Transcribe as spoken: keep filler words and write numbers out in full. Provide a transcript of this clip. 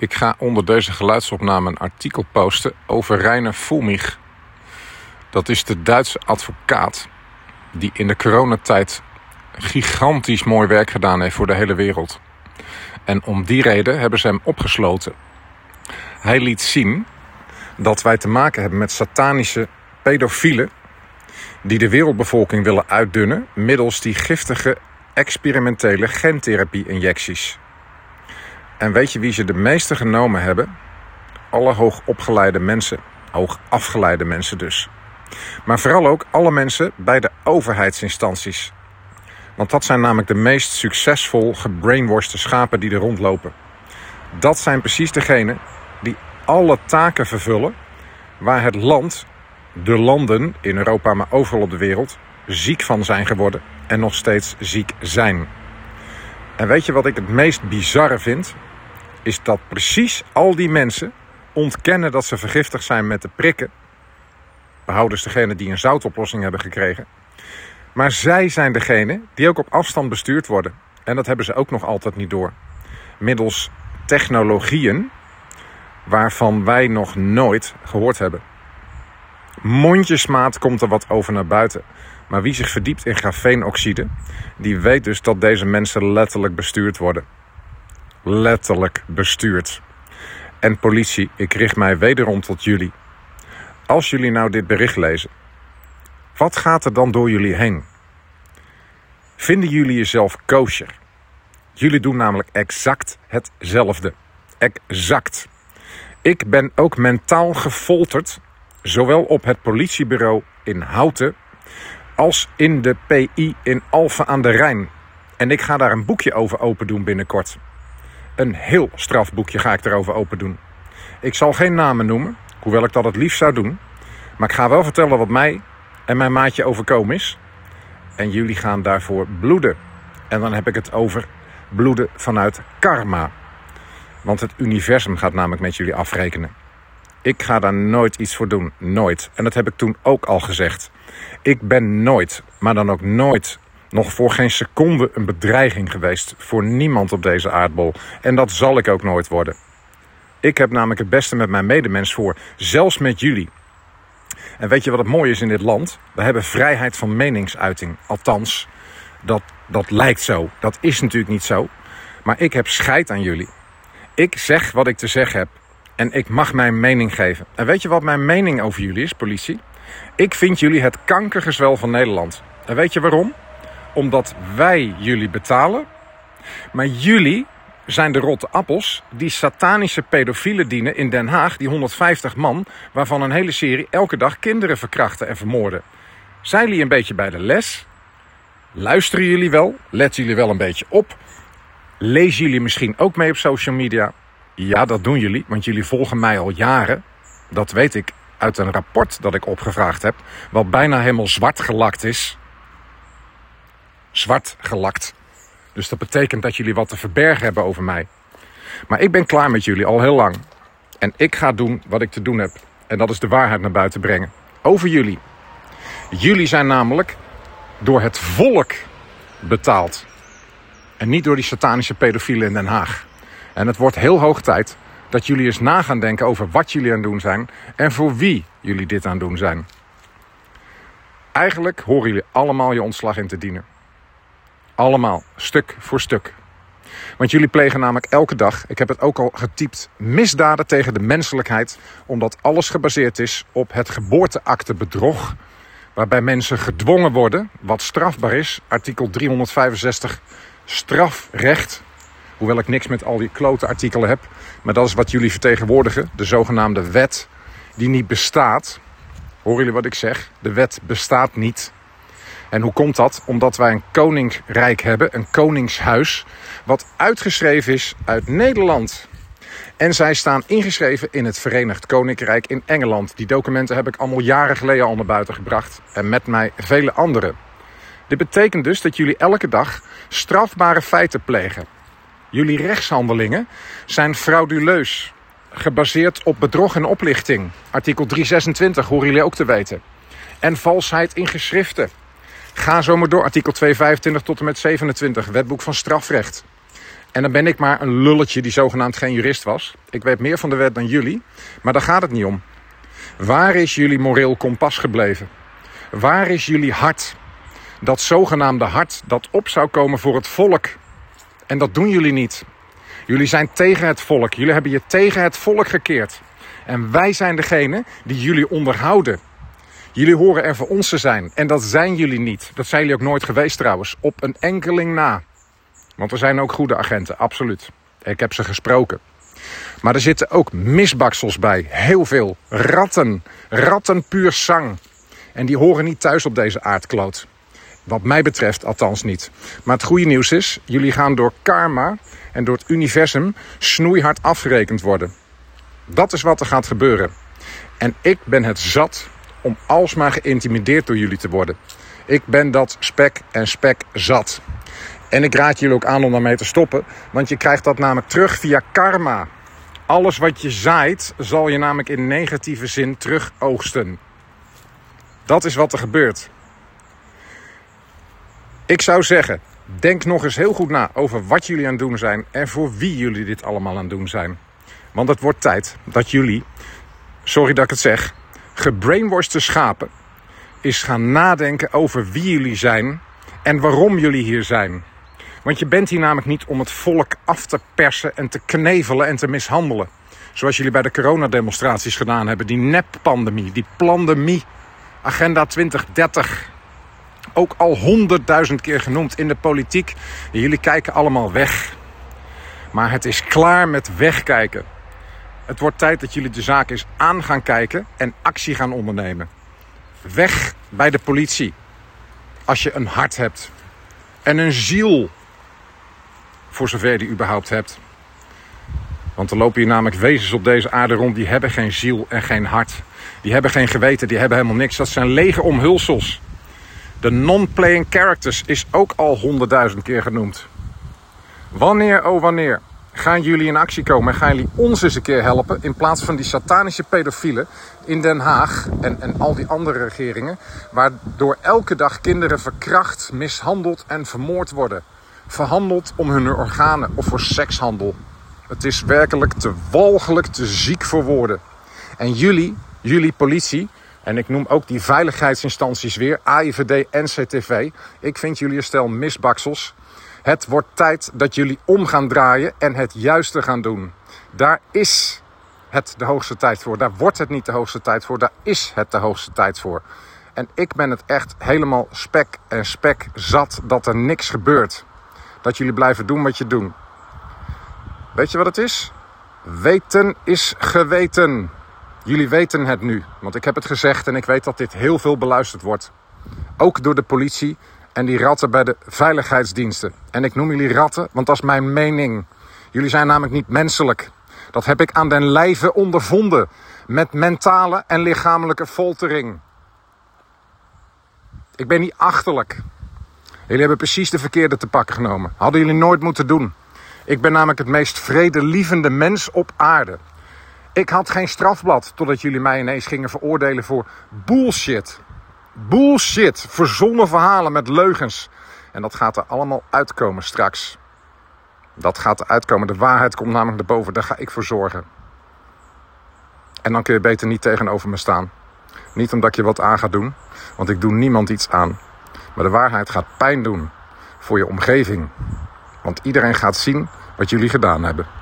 Ik ga onder deze geluidsopname een artikel posten over Rainer Fulmich. Dat is de Duitse advocaat die in de coronatijd gigantisch mooi werk gedaan heeft voor de hele wereld. En om die reden hebben ze hem opgesloten. Hij liet zien dat wij te maken hebben met satanische pedofielen die de wereldbevolking willen uitdunnen middels die giftige experimentele gentherapie-injecties. En weet je wie ze de meeste genomen hebben? Alle hoogopgeleide mensen. Hoog afgeleide mensen dus. Maar vooral ook alle mensen bij de overheidsinstanties. Want dat zijn namelijk de meest succesvol gebrainwashte schapen die er rondlopen. Dat zijn precies degenen die alle taken vervullen waar het land, de landen in Europa, maar overal op de wereld, ziek van zijn geworden en nog steeds ziek zijn. En weet je wat ik het meest bizarre vind? Is dat precies al die mensen ontkennen dat ze vergiftigd zijn met de prikken. Behoudens degene die een zoutoplossing hebben gekregen. Maar zij zijn degene die ook op afstand bestuurd worden. En dat hebben ze ook nog altijd niet door. Middels technologieën waarvan wij nog nooit gehoord hebben. Mondjesmaat komt er wat over naar buiten. Maar wie zich verdiept in grafeenoxide, die weet dus dat deze mensen letterlijk bestuurd worden. Letterlijk bestuurd. En politie, ik richt mij wederom tot jullie. Als jullie nou dit bericht lezen, wat gaat er dan door jullie heen? Vinden jullie jezelf kosher? Jullie doen namelijk exact hetzelfde. Exact. Ik ben ook mentaal gefolterd, zowel op het politiebureau in Houten als in de P I in Alphen aan de Rijn. En ik ga daar een boekje over open doen binnenkort. Een heel strafboekje ga ik erover open doen. Ik zal geen namen noemen, hoewel ik dat het liefst zou doen. Maar ik ga wel vertellen wat mij en mijn maatje overkomen is. En jullie gaan daarvoor bloeden. En dan heb ik het over bloeden vanuit karma. Want het universum gaat namelijk met jullie afrekenen. Ik ga daar nooit iets voor doen. Nooit. En dat heb ik toen ook al gezegd. Ik ben nooit, maar dan ook nooit, nog voor geen seconde een bedreiging geweest voor niemand op deze aardbol. En dat zal ik ook nooit worden. Ik heb namelijk het beste met mijn medemens voor, zelfs met jullie. En weet je wat het mooie is in dit land? We hebben vrijheid van meningsuiting. Althans, dat, dat lijkt zo. Dat is natuurlijk niet zo. Maar ik heb scheid aan jullie. Ik zeg wat ik te zeggen heb. En ik mag mijn mening geven. En weet je wat mijn mening over jullie is, politie? Ik vind jullie het kankergezwel van Nederland. En weet je waarom? Omdat wij jullie betalen. Maar jullie zijn de rotte appels die satanische pedofielen dienen in Den Haag. Die honderdvijftig man, waarvan een hele serie elke dag kinderen verkrachten en vermoorden. Zijn jullie een beetje bij de les? Luisteren jullie wel? Letten jullie wel een beetje op? Lezen jullie misschien ook mee op social media? Ja, dat doen jullie, want jullie volgen mij al jaren. Dat weet ik uit een rapport dat ik opgevraagd heb, wat bijna helemaal zwart gelakt is. Zwart gelakt. Dus dat betekent dat jullie wat te verbergen hebben over mij. Maar ik ben klaar met jullie al heel lang. En ik ga doen wat ik te doen heb. En dat is de waarheid naar buiten brengen. Over jullie. Jullie zijn namelijk door het volk betaald. En niet door die satanische pedofielen in Den Haag. En het wordt heel hoog tijd dat jullie eens na gaan denken over wat jullie aan het doen zijn. En voor wie jullie dit aan het doen zijn. Eigenlijk horen jullie allemaal je ontslag in te dienen. Allemaal, stuk voor stuk. Want jullie plegen namelijk elke dag, ik heb het ook al getypt, misdaden tegen de menselijkheid. Omdat alles gebaseerd is op het geboorteaktebedrog. Waarbij mensen gedwongen worden, wat strafbaar is. Artikel driehonderdvijfenzestig strafrecht. Hoewel ik niks met al die klote artikelen heb. Maar dat is wat jullie vertegenwoordigen. De zogenaamde wet die niet bestaat. Horen jullie wat ik zeg? De wet bestaat niet. En hoe komt dat? Omdat wij een koninkrijk hebben, een koningshuis, wat uitgeschreven is uit Nederland. En zij staan ingeschreven in het Verenigd Koninkrijk in Engeland. Die documenten heb ik allemaal jaren geleden al naar buiten gebracht. En met mij vele anderen. Dit betekent dus dat jullie elke dag strafbare feiten plegen. Jullie rechtshandelingen zijn frauduleus. Gebaseerd op bedrog en oplichting. Artikel driehonderdzesentwintig horen jullie ook te weten. En valsheid in geschriften. Ga zo maar door, artikel tweehonderdvijfentwintig tot en met zevenentwintig, wetboek van strafrecht. En dan ben ik maar een lulletje die zogenaamd geen jurist was. Ik weet meer van de wet dan jullie, maar daar gaat het niet om. Waar is jullie moreel kompas gebleven? Waar is jullie hart? Dat zogenaamde hart dat op zou komen voor het volk. En dat doen jullie niet. Jullie zijn tegen het volk. Jullie hebben je tegen het volk gekeerd. En wij zijn degene die jullie onderhouden. Jullie horen er voor ons te zijn. En dat zijn jullie niet. Dat zijn jullie ook nooit geweest trouwens. Op een enkeling na. Want er zijn ook goede agenten, absoluut. Ik heb ze gesproken. Maar er zitten ook misbaksels bij. Heel veel. Ratten. Ratten puur sang. En die horen niet thuis op deze aardkloot. Wat mij betreft althans niet. Maar het goede nieuws is, jullie gaan door karma en door het universum snoeihard afgerekend worden. Dat is wat er gaat gebeuren. En ik ben het zat om alsmaar geïntimideerd door jullie te worden. Ik ben dat spek en spek zat. En ik raad jullie ook aan om daarmee te stoppen, want je krijgt dat namelijk terug via karma. Alles wat je zaait, zal je namelijk in negatieve zin terug oogsten. Dat is wat er gebeurt. Ik zou zeggen, denk nog eens heel goed na over wat jullie aan het doen zijn en voor wie jullie dit allemaal aan het doen zijn. Want het wordt tijd dat jullie, sorry dat ik het zeg, gebrainwashte schapen is gaan nadenken over wie jullie zijn en waarom jullie hier zijn. Want je bent hier namelijk niet om het volk af te persen en te knevelen en te mishandelen. Zoals jullie bij de coronademonstraties gedaan hebben. Die neppandemie, die plandemie, agenda twintig dertig. Ook al honderdduizend keer genoemd in de politiek. En jullie kijken allemaal weg. Maar het is klaar met wegkijken. Het wordt tijd dat jullie de zaak eens aan gaan kijken en actie gaan ondernemen. Weg bij de politie. Als je een hart hebt. En een ziel. Voor zover je die überhaupt hebt. Want er lopen hier namelijk wezens op deze aarde rond. Die hebben geen ziel en geen hart. Die hebben geen geweten. Die hebben helemaal niks. Dat zijn lege omhulsels. De non-playing characters is ook al honderdduizend keer genoemd. Wanneer, oh wanneer, gaan jullie in actie komen en gaan jullie ons eens een keer helpen in plaats van die satanische pedofielen in Den Haag en, en al die andere regeringen, waardoor elke dag kinderen verkracht, mishandeld en vermoord worden. Verhandeld om hun organen of voor sekshandel. Het is werkelijk te walgelijk, te ziek voor woorden. En jullie, jullie politie, en ik noem ook die veiligheidsinstanties weer, A I V D en C T V. Ik vind jullie een stel misbaksels. Het wordt tijd dat jullie om gaan draaien en het juiste gaan doen. Daar is het de hoogste tijd voor. Daar wordt het niet de hoogste tijd voor. Daar is het de hoogste tijd voor. En ik ben het echt helemaal spek en spek zat dat er niks gebeurt. Dat jullie blijven doen wat je doet. Weet je wat het is? Weten is geweten. Jullie weten het nu, want ik heb het gezegd en ik weet dat dit heel veel beluisterd wordt. Ook door de politie en die ratten bij de veiligheidsdiensten. En ik noem jullie ratten, want dat is mijn mening. Jullie zijn namelijk niet menselijk. Dat heb ik aan den lijve ondervonden. Met mentale en lichamelijke foltering. Ik ben niet achterlijk. Jullie hebben precies de verkeerde te pakken genomen. Hadden jullie nooit moeten doen. Ik ben namelijk het meest vredelievende mens op aarde. Ik had geen strafblad totdat jullie mij ineens gingen veroordelen voor bullshit. Bullshit. Verzonnen verhalen met leugens. En dat gaat er allemaal uitkomen straks. Dat gaat er uitkomen. De waarheid komt namelijk naar boven. Daar ga ik voor zorgen. En dan kun je beter niet tegenover me staan. Niet omdat ik je wat aan ga doen. Want ik doe niemand iets aan. Maar de waarheid gaat pijn doen. Voor je omgeving. Want iedereen gaat zien wat jullie gedaan hebben.